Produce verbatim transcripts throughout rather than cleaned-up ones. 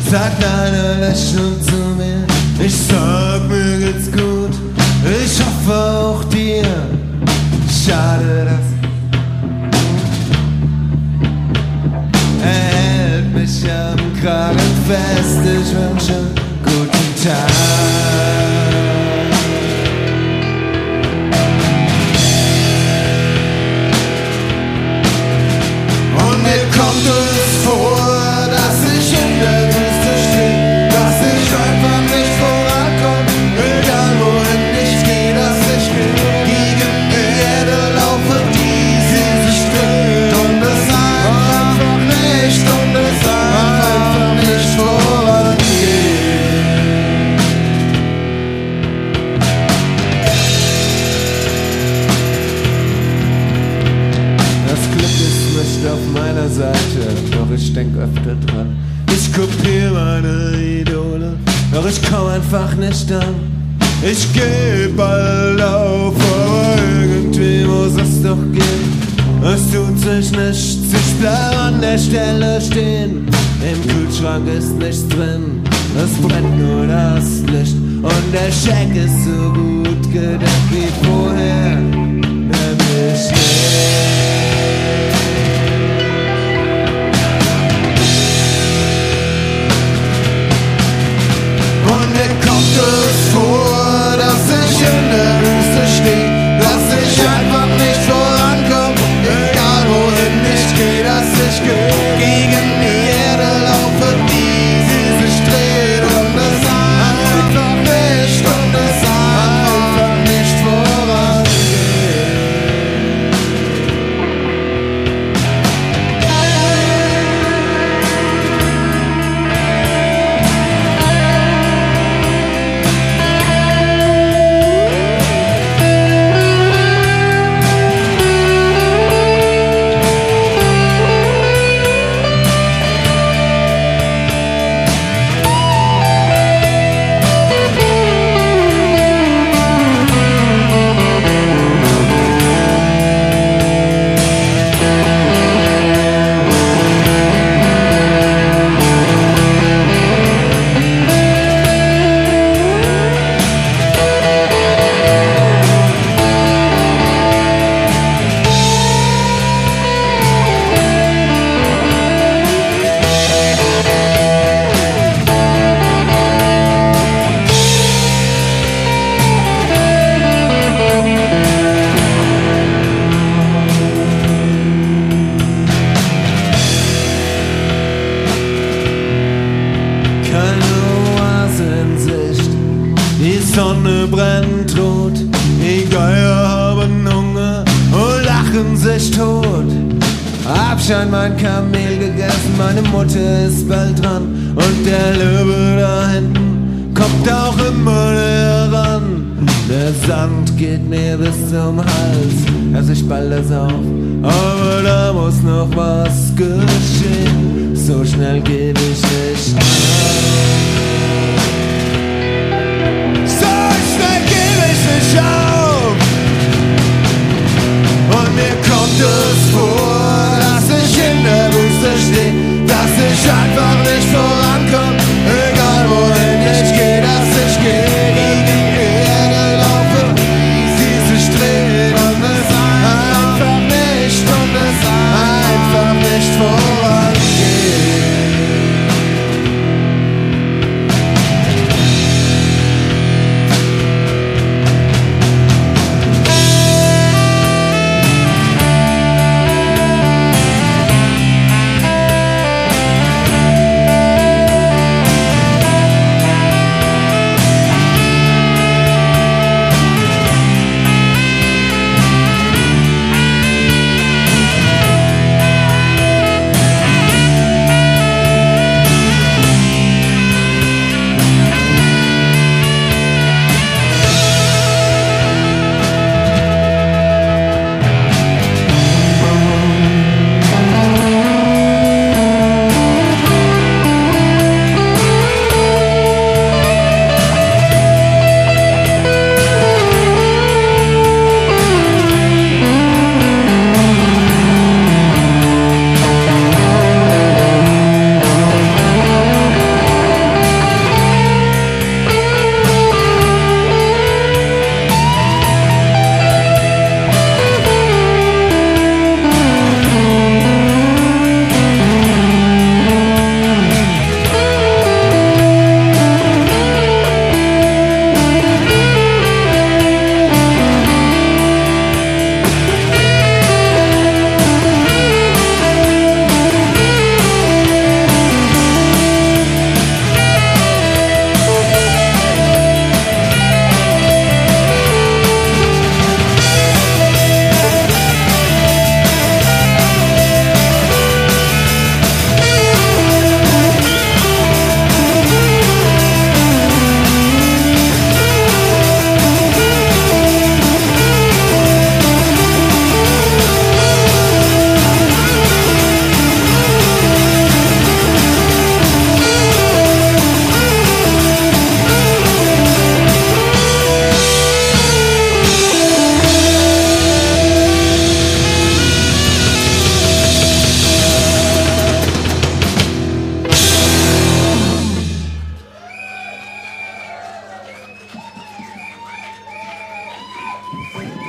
sagt eine lächelnd zu mir. Ich sag, mir geht's gut, ich hoffe auch dir. Schade, dass er hält mich am Kragen fest. Ich wünsche guten Tag. Und mir kommt es vor, dass ich in der Wüste stehe, dass ich einfach nicht vorankomme, egal wohin ich gehe, dass ich gegen die Erde laufe, die sie sich dreht und es einfach nicht, und es einfach nicht vorangeht. Das Glück ist nicht auf meiner Seite, doch ich denk öfter dran. Ich kopiere meine Idole, doch ich komm einfach nicht an. Ich geb bald auf, aber irgendwie muss es doch gehen. Es tut sich nichts, ich bleib an der Stelle stehen. Im Kühlschrank ist nichts drin, es brennt nur das Licht. Und der Scheck ist so gut gedeckt wie vorher, nämlich nicht. Und mir kommt es vor, dass ich in der Wüste stehe, dass ich einfach nicht vorankomme, egal wohin ich gehe, dass ich gegen die Erde laufe, die sie sich dreht und es einfach nicht, und es einfach nicht vorangeht. Keine Oase in Sicht, die Sonne brennt rot, die Geier haben Hunger und lachen sich tot. Hab schon mein Kamel gegessen, meine Mutter ist bald dran, und der Löwe da hinten kommt auch immer näher ran. Der Sand geht mir bis zum Hals, also ich ball das auf, aber da muss noch was geschehen, so schnell geb ich nicht auf. So schnell geb ich nicht auf. Und mir kommt es vor, dass ich in der Wüste stehe, dass ich einfach nicht vorankomme, egal wohin ich gehe, dass ich gegen die Erde laufe, sie sich dreht und es einfach nicht, und es einfach nicht vorangeht.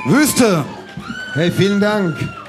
Wüste. Hey, vielen Dank.